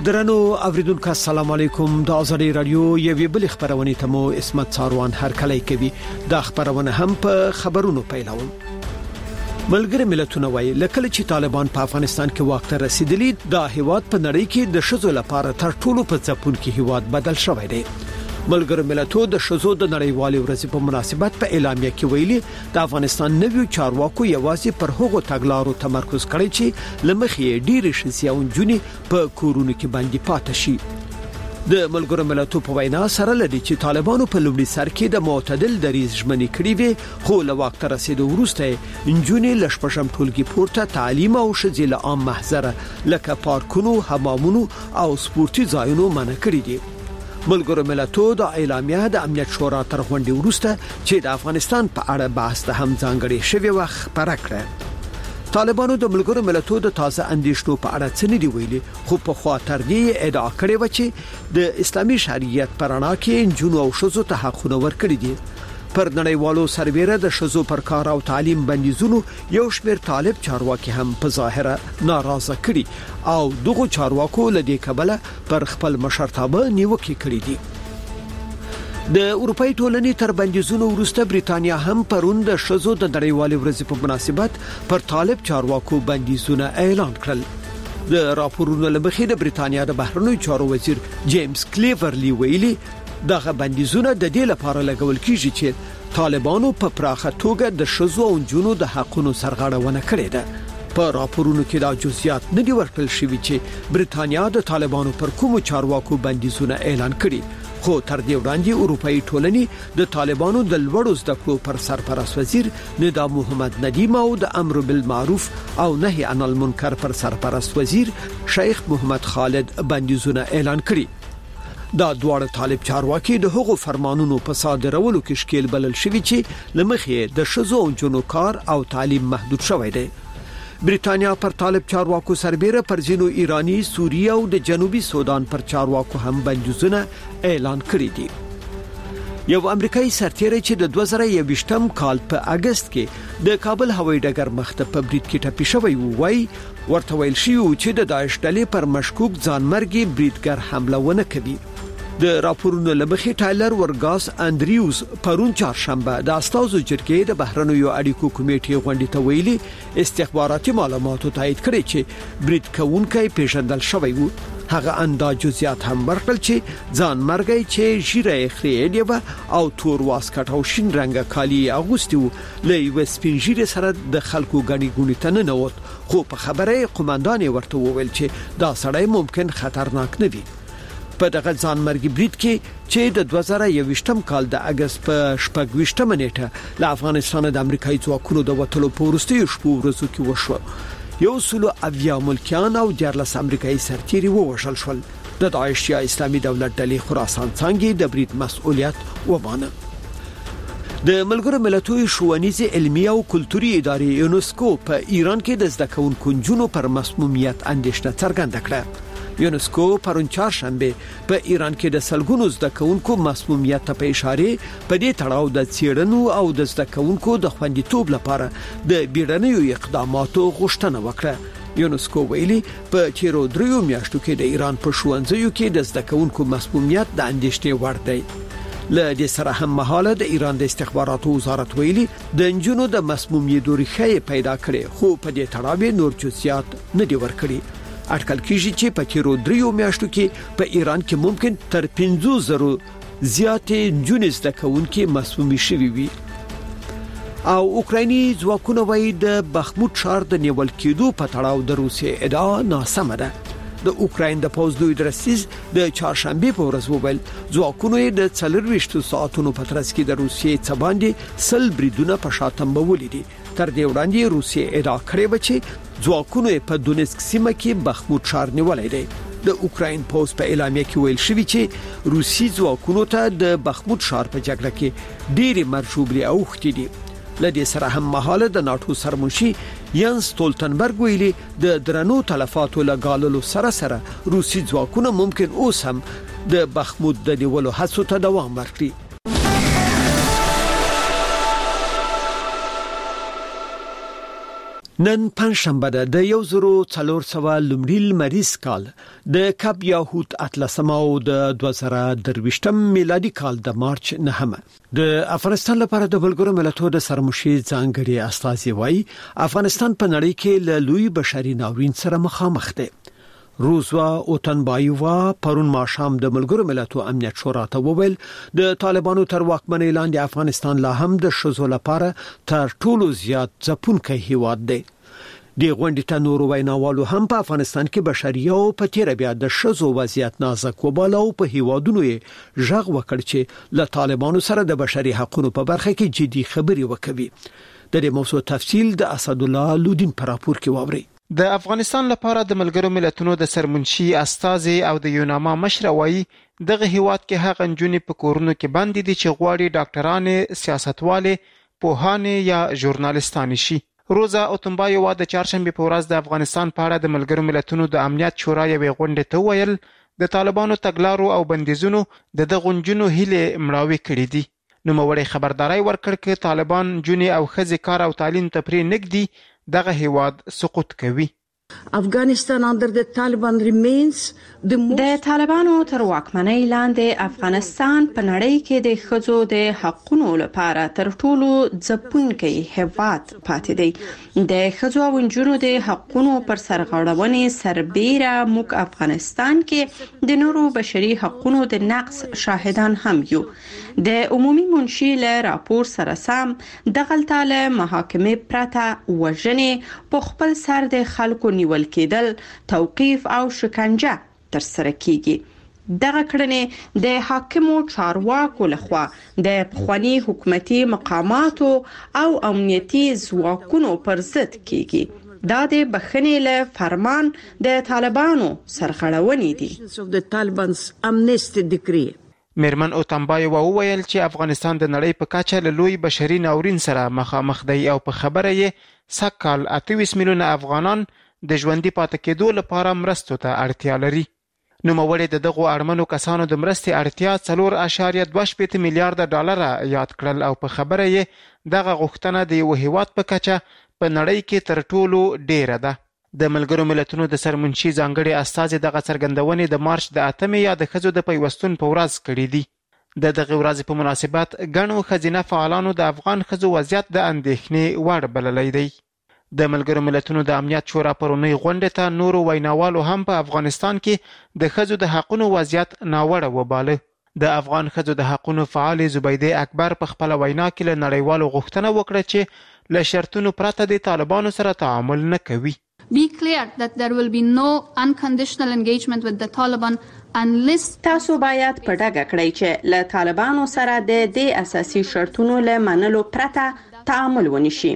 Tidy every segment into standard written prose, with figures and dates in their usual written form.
درنو اوریدونکو السلام علیکم د ازادي رادیو یوې بل خبرونه ته مو اسمت څاروان هرکلی کوي د خبرونه هم په خبرونو پیلوم. ملګری ملتونه وایي لکه چې طالبان په افغانستان کې واک ته رسیدلی د هیواد په نړۍ کې د شذو لپاره تر ټولو په ځپون کې هیواد بدل شوی دی. ملګری ملتونو د شذو د نړیوالې ورځې په مناسبت په اعلامیه کې ویلي د افغانستان نویو چارواکو یوازې پر هغو تګلارو تمرکز کړی چې لمخې ډېر شسیاون جونی په کورونو کې باندې پاتې شي. د ملګری ملتونو په وینا سره لدی چې طالبانو په لومړي سر کې د معتدل دریځ ژمنې کړې وي خو له وخت رسیدو وروسته انجونی لشپشم ټولګي پورته تعلیم او شذیل عام محضر لکه پارکونو، حمامونو او سپورتي ځایونو منع کړی دي. ملګری ملتونو د اعلامیه د امنیت شورا تر غونډې وروسته چې د افغانستان په اړه بحث د هم ځانګړي شوی وخت پر کړ. طالبانو د ملګری ملتونو د تازه اندیشنو په اړه څه نه دی ویلي خو په خاطر دې ادعا کړې و چې د اسلامي شریعت پرانا کې جنو او شذو ته حقونه ورکړي دي. پر نړیوالو سربېره د شذو پر کار او تعلیم بندیزونو یو شمېر طالب چارواکي هم په ظاهره ناراضه کړي او دغه چارواکو لدې کبله پر خپل مشرتابه نیوکه کړې دي. د اروپای ټولنې تر بندیزونو وروسته بریتانیا هم پرون د شذو د نړیوالې ورځې په مناسبت پر طالب چارواکو بندیزونه اعلان کړل. د راپورونو لمخې د بریتانیا د بهرنیو چارو وزیر جیمز کلیورلی ویلي دغه بندیزونه د دې لپاره لګول کیږي چې طالبانو په پراخه توګه د شذو او جنونو د حقونو سرغړونه کړې ده. په راپورونو کې دا جزئیات نه دي ورکړل شوي چې بریتانیا د طالبانو پر کومو چارواکو بندیزونه اعلان کړي خو تر دې وړاندې اروپאי ټولنې د طالبانو د لوړو زده کړو پر سرپرست وزیر ندا محمد ندیم او د امر بالمعروف او نهي عن المنکر پر سرپرست وزیر شیخ محمد خالد بندیزونه اعلان کړي. دا دواړه طالب چارواکي د هغو فرمانونو په صادرولو کې شکیل بلل شوی چې لمخې د شذو او جنو کار او تعلیم محدود شوی دی. بریتانیا پر طالب چارواکو سربېره پر ځینو ایرانی، سوریه او د جنوبي سودان پر چارواکو هم بندیزونه اعلان کړی دي. یو امریکایي سرتیری چې د 2021م کال په اگست کې د کابل هوایي ډګر مخته په برید کې ټپي شوی وای ورته ویل شي چې د داعش ډلې پر مشکوک ځانمرګي بریدګر حمله ونه کوي. د راپورونو لمخې ټایلر ورګاس انډریوز پرون چهارشنبه د استازو جرګې د بهرنیو اړیکو کمیټې غونډې ته ویلي استخباراتي معلوماتو تایید کړي چې برید کوونکی پیژندل شوی وو. هغه انداز جزئیات هم ورکړل چې ځانمرګي چې ژیره خریدي و او تور واسکټ او شین رنګه کالی اغوستي وو له یو سپینجیره سره د خلکو غني ګونی ته نه نوت خو په خبره قومندان ورته وویل چې دا سړی ممکن خطرناک نه وي. په دغه ځانمرګي برید کې چې د 2021م کال د اگست په 28مه نیټه له افغانستان د امریکایي ځواکونو د وټلو په وروستیو شپو ورځو کې وشو. یو سلو اویا ملکیان او 14 امریکایي سرتیري ووژل شول. د داعش یا اسلامي دولت ډلې خراسان څنګه د برید مسؤلیت ومانه. د ملګرو ملتونو ښوونیزه علمي او کلتوري ادارې یونسکو په ایران کې د زده کوونکو جنونو پر مسمومیت اندېښنه څرګنده کړه. یونسکو پرون چهارشنبه په ایران کې د سلګونو زده کوونکو مسمومیت ته په اشاره په دې تړاو د څېړنو او د زده کوونکو د خوندیتوب لپاره د بیړنیو اقداماتو غوښتنه وکړه. یونسکو ویلي په تیرو 3 میاشتو کې د ایران په ښوونځیو کې د زده کوونکو مسمومیت د اندېښنې وړ دی. له دې سره هم مهاله د ایران د استخباراتو وزارت ویلي د انجونو د مسمومیت ریښې پیدا کړي خو په دې تړاو نور جزئیات نه دی ورکړي. اټکل کیږي چې په تیرو 3 میاشتو کې په ایران کې ممکن تر 500 زیاتې جنس د کونکي مسمومي شوي وي. او اوکرایني ځواکونه وایي د بخموت ښار د نیول کېدو په تړاو د روسیې ادعا ناسمه ده. د اوکراین د پوز لوی درسیز د چهارشنبه په ورځ وویل ځواکونه د 24 ساعتونو په ترڅ کې د روسیې څخه باندې سل بریدونه په شاتمبه ولیدي. تر دې وړاندې روسیې ادعا کړې و چې ځواکونه په دونیسک سیمه کې بخموت ښار نیولای دی. د اوکراین پوز په اعلامیه کې ویل شوی چې روسي ځواکونو ته د بخموت ښار په جګړه کې ډېری مرجوبلي اوختي دي. لدې سره هم مهاله د ناتو سرمنشي یانس ستولتنبرګ ویلي د درنو تلفاتو لګاللو سره روسي ځواکونه ممکن اوس هم د بخموت د نیولو هڅو ته دوام ورکړي. نن پنځشنبه ده د 1400 لومړی لمریز کال د کب یاهوت اتلسمه او د 2023 میلادي کال د مارچ 9 د افغانستان لپاره د بلګرو ملتونو د سرمشي ځانګړي استازي وایي افغانستان په نړۍ کې له لوی بشري ناورین سره مخامخ دی. روزوا اوتنبایوا پرون ماښام د ملګرو ملتونو امنیت شورا ته وویل د طالبانو تر واکمنۍ لاندې افغانستان لا هم د شذو لپاره تر ټولو زیات ځپونکی هیواد دی. د غونډې ته نور ویناوالو هم په افغانستان کې بشري او په تیر بیا د شذو وضعیت نازک وباله او په هیوادونو یې ژغ وکړ چې له طالبانو سره د بشري حقوقو په برخه کې جدي خبري وکوي. د دې موضوع تفصیل د اسد الله لودین پر راپور کې واوري. د افغانستان لپاره د ملګرو ملتونو د سرمنشي استازي او د یوناما مشر وایي دغه هیواد کې هغه نجونې په کورونو کې باندې دي چې غواړي ډاکټرانې، سیاستوالې، پوهانې یا ژورنالستان شي. روزا اوتنبایوا د چهارشنبه په ورځ د افغانستان په اړه د ملګرو ملتونو د امنیت شورا یوې غونډې ته ویل د طالبانو تګلارو او بندیزونو د غونجونو هیله مړاوي کړې دي. نو موړې خبرداري ورکړ چې طالبان جونې او خزي کار او تعلیم ته پرې نګدي دغه هیواد سقوط کوي. Afghanistan under the Taliban remains د طالبانو تر واکمنۍ لاندې افغانستان په نړۍ کې د ښځو د حقوقو لپاره تر ټولو ځپونکی هیواد پاتې دی. د ښځو او نجونو د حقوقو پر سرغړونې سربېره موږ افغانستان کې د نورو بشري حقوقو د نقض شاهدان هم یو. د عمومي منشي له راپور سره سم دغلته له محاکمې پرته وژنې په خپل سر د خلکو نیول کېدل، توقیف او شکنجه تر سره کیږي. دغه کړنې د حاکمو چارواکو لخوا د پخوانی حکومتي مقاماتو او امنیتي ځواکونو پر ضد کیږي. دا د بخښنې له فرمان د طالبانو سرغړونې دي. میرمن اوتنبایوا وویل چې افغانستان د نړۍ په کچه له لوی بشري ناورین سره مخامخ دی او په خبره یې سکهال 28 میلیونه افغانان د ژوندۍ پاتې کېدو لپاره مرستو ته اړتیا لري. نوموړي د دغو اړمنو کسانو د مرستې اړتیا 4.28 میلیارډ ډالر یاد کړل او په خبره یې دغه غوښتنه د یو هیواد په کچه په نړۍ کې تر ټولو ډیره ده. د ملګرو ملتونو د سرمنشي ځانګړي استازي دغه څرګندونې د مارچ د 8 یا د ښځو د پیوستون په ورځ کړې دي. د دغه ورځې په مناسبت ګڼو ښځینه فعالانو د افغان ښځو وضعیت د اندېښنې وړ بللی دی. د ملګرو ملتونو د امنیت شورا پرونی غونډې ته نورو ویناوالو هم په افغانستان کې د ښځو د حقوقو وضعیت ناوړه وباله. د افغان ښځو د حقوقو فعال زبیده اکبر په خپل وینا کې له نړیوالو غوښتنه وکړه چې له شرطونو پرته د طالبانو سره تعامل نه کوي. Be clear that there will be no unconditional engagement with the Taliban unless تاسو باید په ډاګه کړئ چې له طالبانو سره د دې اساسي شرطونو له منلو پرته تعامل ونشي.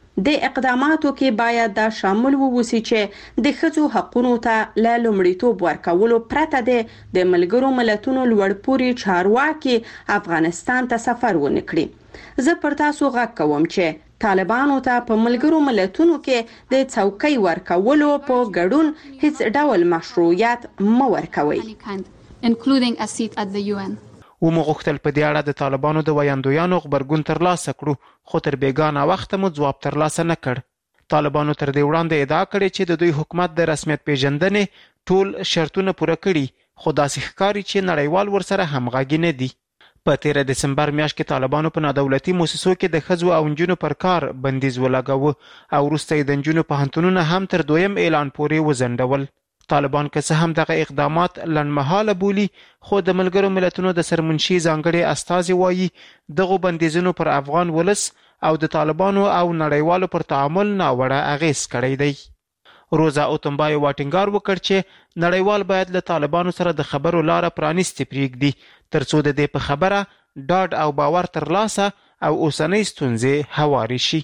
د اقداماتو کې باید دا شامل ووسی چې د ښځو حقوقو ته له لومړیتوب ورکولو پرته د ملګرو ملتونو لوړپوړي چارواکي افغانستان ته سفر ونه کړي. زه پر تاسو غږ کوم چې طالبانو ته په ملګرو ملتونو کې د څوکۍ ورکولو په ګډون هیڅ ډول مشروعیت مه ورکوي. including a seat at the UN. ومغختل په دې اړه د طالبانو د ویاندویانو خبرګون ترلاسه کړو خو تر بیګانه وخت مو ځواب ترلاسه نه کړ. طالبانو تر دې وړاندې ادعا کړې چې د دوی حکومت د رسمیت پیژندنې ټول شرطونه پوره کړي خو داسې ښکاري چې نړیوال ورسره همغږي نه دي. په 13 دسمبر میاشت کې طالبانو په نادولتي مؤسسو کې د ښځو او نجونو پر کار بندیز ولګاوه او وروسته یې د نجونو پوهنتونونه هم تر دویم اعلان پورې وځنډول. طالبان که څه هم دغه اقدامات لنډمهاله بولي خو د ملګرو ملتونو د سرمنشي ځانګړي استازي وایي دغه بندیزونو پر افغان ولس او د طالبانو او نړیوالو پر تعامل ناوړه اغیز کړی دی. روزا اوتنبایوا ټینګار وکړ چې نړیوال باید له طالبانو سره د خبرو لاره پرانیستې پرېږدي ترڅو د دې په خبره ډاډ او باور ترلاسه او اوسنۍ ستونزې هوارې شي.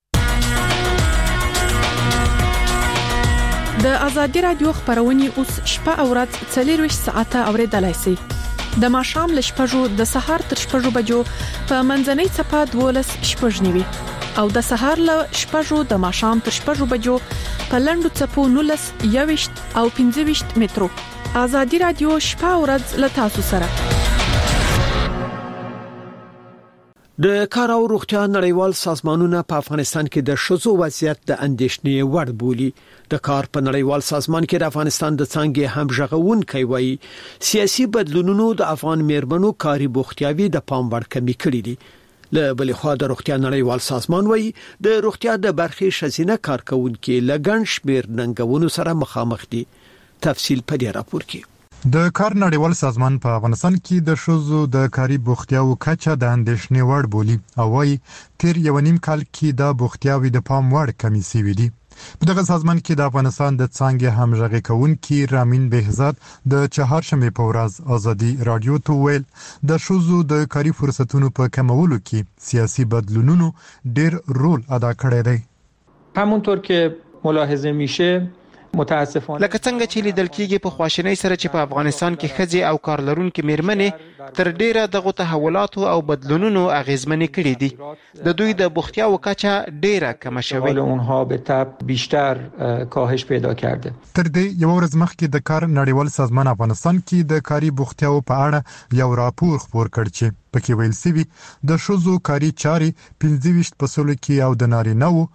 د ازادي رادیو خبرونه اوس شپه او ورځ 24 ساعته اوریدلای شئ. د ماښام ل 6 د سهار تر 6 بجو په منځنۍ صفه 12 شپږنیوي او د سهار ل 6 د ماښام تر 6 بجو په لندو صفو 19 21 او 15 مترو. ازادي رادیو شپه او ورځ ل تاسو سره. د کار او روغتیا نړیوال سازمانونه په افغانستان کې د شذو وضعیت د اندېښنې وړ بولي. د کار په نړیوال سازمان کې د افغانستان د څنګه همغږونکي وایي سیاسي بدلونونو د افغان میرمنو کاري بوختیاوي د پام وړ کمی کړی دي. له بل خوا د روغتیا نړیوال سازمان وایي د روغتیا د برخې شزینه کارکونکو لګن شمیر ننګونو سره مخامخ دي. تفصیل په دې راپور کې. د کار نړیوال سازمان په افغانستان کې د شذو د کاري بوختیاو کچه د اندېښنې وړ بولي او وايي تیر یو نیم کال کې د بوختیاوي د پام وړ کمی شوې دي. په دغه سازمان کې د افغانستان د څنګه همغږي کوونکي رامین بهزاد د چهارشنبه په ورځ ازادي رادیو ته ویل د شذو د کاري فرصتونو په کمولو کې سیاسي بدلونونو ډېر رول ادا کړی دی. همونطور که ملاحظه میشه متاسفانه لکه څنګه چې لیدل کېږي په خواشینۍ سره چې په افغانستان کې ښځې او کارلرونکو میرمنې تر ډیره دغه تحولاتو او بدلونونو اغیزمنې کړې دي. د دوی د بوختیاو کچه ډیره کم شوې. اونها به تبع بیشتر کاهش پیدا کرده. تر دې یو ورځ مخکې د کار نړیوال سازمان افغانستان کې د کاري بوختیاو په اړه یو راپور خپور کړ چې پکې ویل شوی د شذو کاري چاري 25% کې او د نارینه‌و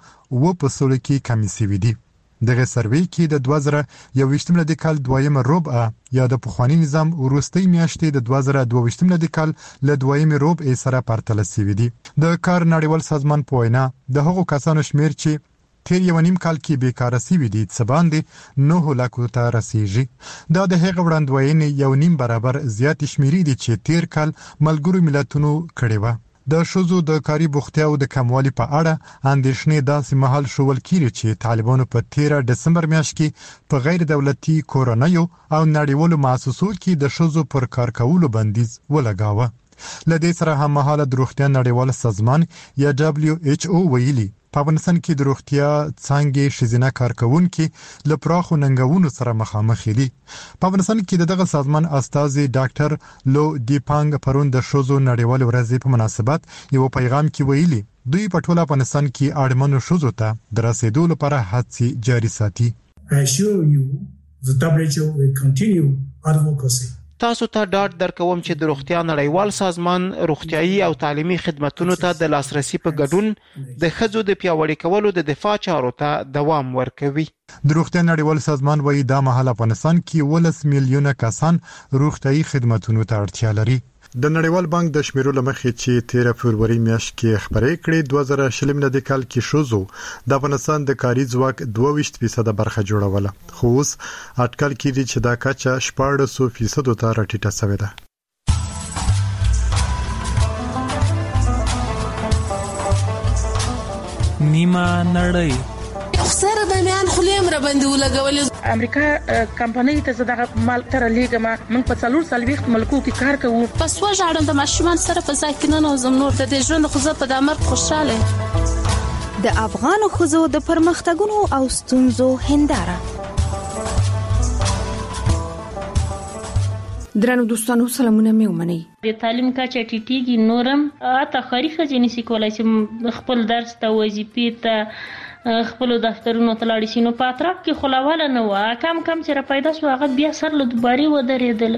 9% کې کمی شوې دي. دغه سروې کې د 2021 ملي کال دویمه ربع یا د پخوانی نظام وروستۍ میاشتې د 2022 ملي کال له دویمه ربع سره پرتله شوې دي. د کار نړیوال سازمان په وینا د هغو کسانو شمیر چې تیر یو نیم کال کې بیکاره شوي دي څه باندې 9 لکو ته رسیږي. دا د هغه وړاندوینې یو نیم برابر زیات شمیرې دي چې تیر کال ملګرو ملتونو کړي و. د شذو د کاري بوختیاو د کموالي په اړه اندېښنې داسې مهال شول کیږي چې طالبانو په 13 دسمبر میاشت کې په غیر دولتي کورنیو او نړیوالو مؤسسو کې د شذو پر کار کولو بندیز ولګاوه. لدې سره هم مهاله د روغتیا نړیوال سازمان یا WHO ویلي په افغانستان کې د روغتیا څنګه شزینه کارکونکو له پراخو ننګونو سره مخامخ دي. په افغانستان کې دغه سازمان استاذ ډاکټر لو دیپانګ پرون د شذو نړیوال ورځ په مناسبت یو پیغام کې ویلي دوی په ټول افغانستان کې اړمنو شذو ته د رسیدو لپاره هڅې جاري ساتي. I assure you the WHO will continue advocacy. تاسو ته ډاډ درکوم چې د روغتیا نړیوال سازمان روغتيایي او تعلیمي خدماتو ته د لاسرسي په ګډون د ښځو د پیاوړي کولو د دفاع چارو ته دوام ورکوي. د روغتیا نړیوال سازمان وايي د مهال افغانستان کې 10 میلیونه کسان روغتيایي خدماتو ته اړتیا لري. د نړیوال بانک د شمیرو لمخې چې 13 فروری میاشت کې خبرې کړې 2020 ملي کال کې شوزو د افغانستان د کاري ځواک 22% برخه جوړوله، خو اوس اټکل کېږي چې دا کچه 14% ته راټیټه شوې ده. نیمه نړۍ سره د میان خلیم را باندې ولګولې. امریکا کمپنۍ ته زداغه مال تر لیګه ما من په څلور سالويخت ملکو کې کار کوم. پس وژاړم د ماشومان سره په ځای کې نه نوزم نور د ژوند خو زه په دمر خوشاله. د افغان خزو د پرمختګونو او ستونزو هنداره. درنو دوستانو سلامونه مې ومنئ. د تعلیم کچه ټیټیږي نورم اته خاري خزینې سکولای چې خپل درس ته وظیفې ته خپل دفترونو ته لاړ شي نو په اطراف کې خلاواله نه و کم چې را پیدا شو هغه بیا سر له دوباره ودرېدل.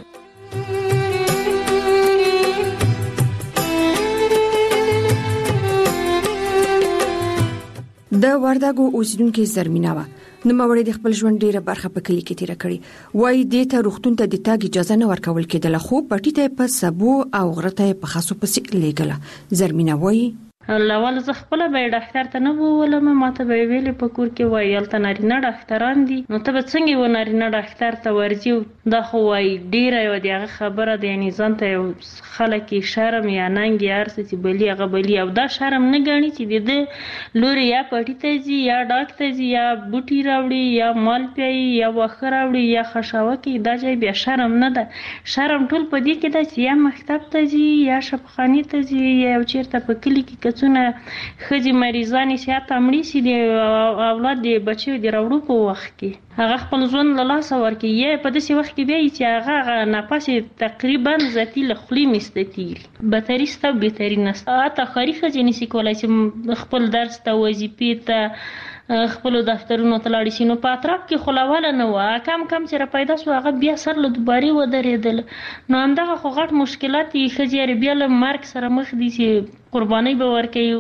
د وردګو اوسیدونکو زرمینه و نو موري د خپل ژوند ډیره برخه په کلی کې تیر کړی وای د ته روغتون ته د تاګ اجازه نه ورکول کېدله خو پټی ته په سبو او غرته په خاصو پسې لګله. زرمینه وای لاول زه خپل به ډاکټر ته نه وولم ماته به ویلې په کور کې وایل ته نارینه ډاکټران دي نو ته به څنګه و نارینه ډاکټر ته ورځي دا خو وای ډیره یو دغه خبره دی یعنی ځان ته خلک شرم یا ننګ یا ارستی بلی هغه بلی او دا شرم نه غاڼي چې د لوري یا پټی ته ځي یا ډاکټر ځي یا بوټي راوړي یا مال پي یا وخر راوړي یا خشاوه کې دا ځای بیا شرم نه ده. شرم ټول په دې کې ده چې یا مکتب ته ځي یا شپخانه ته ځي یا چیرته په کلی کې څونه خځې مریضانې سیات امړي سي د اولاد د بچو د راوړو په وخت کې هغه خپل ژوند له لاسه ورکړي یا په داسې وخت کې بیا چې هغه نفسې تقریبا ذاتي له خولې مستتیږي بهتري سته بهتري نسته اته خاري خځې نشي کولای چې خپل درس ته وظیفې ته خپل دفترونو ته لاړ شي. نو په اطراف کې خلاواله نه و، کم چې را پیدا شو هغه بیا سر له دوباري ودرېدل. نو همدغه خو غټ مشکلات یې ښځې بیا له مرګ سره مخ دي چې قرباني به ورکوي.